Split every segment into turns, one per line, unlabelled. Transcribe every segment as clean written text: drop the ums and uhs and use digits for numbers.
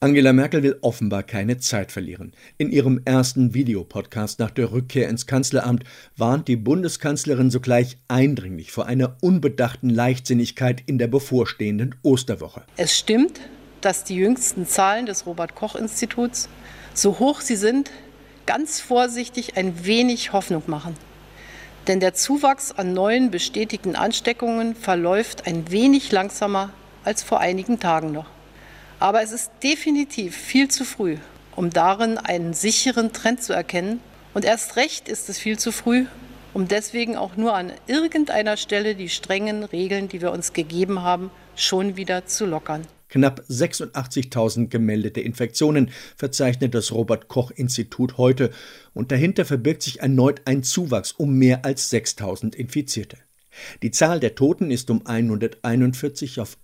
Angela Merkel will offenbar keine Zeit verlieren. In ihrem ersten Videopodcast nach der Rückkehr ins Kanzleramt warnt die Bundeskanzlerin sogleich eindringlich vor einer unbedachten Leichtsinnigkeit in der bevorstehenden Osterwoche.
Es stimmt, dass die jüngsten Zahlen des Robert-Koch-Instituts, so hoch sie sind, ganz vorsichtig ein wenig Hoffnung machen. Denn der Zuwachs an neuen bestätigten Ansteckungen verläuft ein wenig langsamer als vor einigen Tagen noch. Aber es ist definitiv viel zu früh, um darin einen sicheren Trend zu erkennen. Und erst recht ist es viel zu früh, um deswegen auch nur an irgendeiner Stelle die strengen Regeln, die wir uns gegeben haben, schon wieder zu lockern.
Knapp 86.000 gemeldete Infektionen verzeichnet das Robert-Koch-Institut heute und dahinter verbirgt sich erneut ein Zuwachs um mehr als 6.000 Infizierte. Die Zahl der Toten ist um 141 auf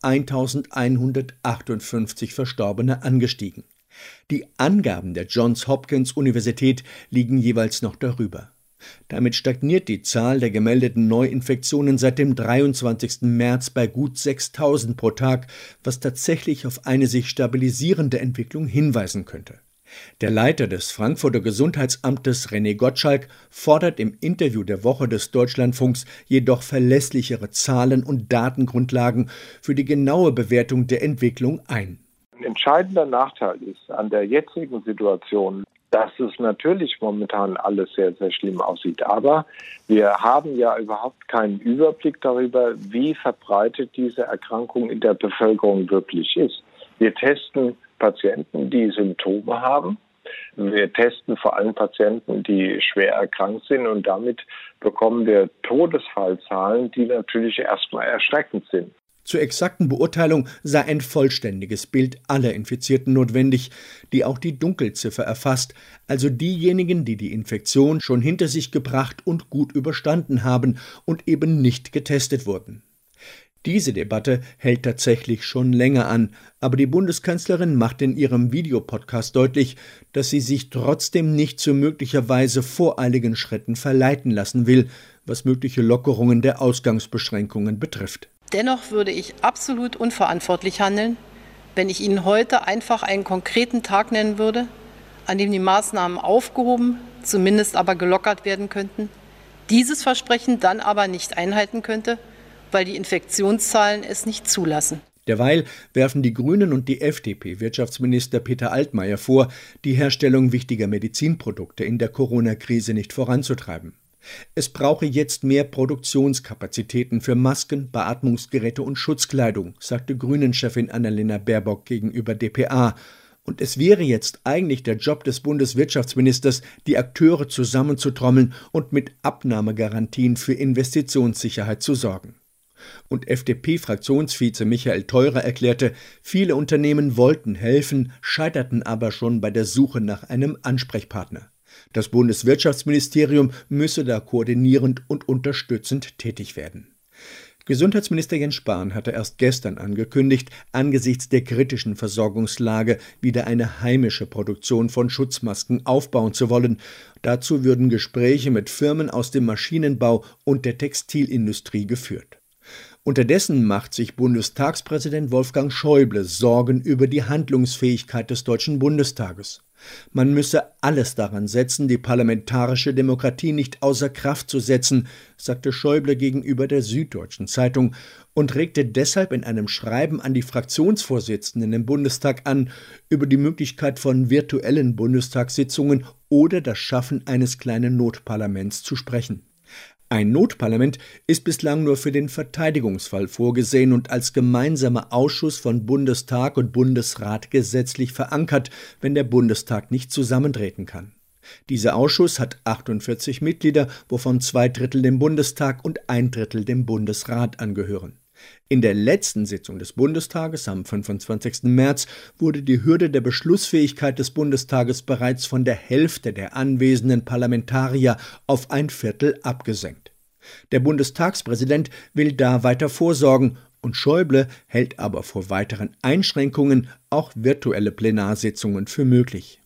1.158 Verstorbene angestiegen. Die Angaben der Johns Hopkins Universität liegen jeweils noch darüber. Damit stagniert die Zahl der gemeldeten Neuinfektionen seit dem 23. März bei gut 6.000 pro Tag, was tatsächlich auf eine sich stabilisierende Entwicklung hinweisen könnte. Der Leiter des Frankfurter Gesundheitsamtes René Gottschalk fordert im Interview der Woche des Deutschlandfunks jedoch verlässlichere Zahlen und Datengrundlagen für die genaue Bewertung der Entwicklung ein.
Ein entscheidender Nachteil ist an der jetzigen Situation, dass es natürlich momentan alles sehr, sehr schlimm aussieht. Aber wir haben ja überhaupt keinen Überblick darüber, wie verbreitet diese Erkrankung in der Bevölkerung wirklich ist. Wir testen Patienten, die Symptome haben. Wir testen vor allem Patienten, die schwer erkrankt sind. Und damit bekommen wir Todesfallzahlen, die natürlich erstmal erschreckend sind.
Zur exakten Beurteilung sei ein vollständiges Bild aller Infizierten notwendig, die auch die Dunkelziffer erfasst, also diejenigen, die die Infektion schon hinter sich gebracht und gut überstanden haben und eben nicht getestet wurden. Diese Debatte hält tatsächlich schon länger an, aber die Bundeskanzlerin macht in ihrem Videopodcast deutlich, dass sie sich trotzdem nicht zu möglicherweise voreiligen Schritten verleiten lassen will, was mögliche Lockerungen der Ausgangsbeschränkungen betrifft.
Dennoch würde ich absolut unverantwortlich handeln, wenn ich Ihnen heute einfach einen konkreten Tag nennen würde, an dem die Maßnahmen aufgehoben, zumindest aber gelockert werden könnten, dieses Versprechen dann aber nicht einhalten könnte, weil die Infektionszahlen es nicht zulassen.
Derweil werfen die Grünen und die FDP-Wirtschaftsminister Peter Altmaier vor, die Herstellung wichtiger Medizinprodukte in der Corona-Krise nicht voranzutreiben. Es brauche jetzt mehr Produktionskapazitäten für Masken, Beatmungsgeräte und Schutzkleidung, sagte Grünen-Chefin Annalena Baerbock gegenüber dpa. Und es wäre jetzt eigentlich der Job des Bundeswirtschaftsministers, die Akteure zusammenzutrommeln und mit Abnahmegarantien für Investitionssicherheit zu sorgen. Und FDP-Fraktionsvize Michael Theurer erklärte, viele Unternehmen wollten helfen, scheiterten aber schon bei der Suche nach einem Ansprechpartner. Das Bundeswirtschaftsministerium müsse da koordinierend und unterstützend tätig werden. Gesundheitsminister Jens Spahn hatte erst gestern angekündigt, angesichts der kritischen Versorgungslage wieder eine heimische Produktion von Schutzmasken aufbauen zu wollen. Dazu würden Gespräche mit Firmen aus dem Maschinenbau und der Textilindustrie geführt. Unterdessen macht sich Bundestagspräsident Wolfgang Schäuble Sorgen über die Handlungsfähigkeit des Deutschen Bundestages. Man müsse alles daran setzen, die parlamentarische Demokratie nicht außer Kraft zu setzen, sagte Schäuble gegenüber der Süddeutschen Zeitung und regte deshalb in einem Schreiben an die Fraktionsvorsitzenden im Bundestag an, über die Möglichkeit von virtuellen Bundestagssitzungen oder das Schaffen eines kleinen Notparlaments zu sprechen. Ein Notparlament ist bislang nur für den Verteidigungsfall vorgesehen und als gemeinsamer Ausschuss von Bundestag und Bundesrat gesetzlich verankert, wenn der Bundestag nicht zusammentreten kann. Dieser Ausschuss hat 48 Mitglieder, wovon 2/3 dem Bundestag und 1/3 dem Bundesrat angehören. In der letzten Sitzung des Bundestages am 25. März wurde die Hürde der Beschlussfähigkeit des Bundestages bereits von der Hälfte der anwesenden Parlamentarier auf 1/4 abgesenkt. Der Bundestagspräsident will da weiter vorsorgen und Schäuble hält aber vor weiteren Einschränkungen auch virtuelle Plenarsitzungen für möglich.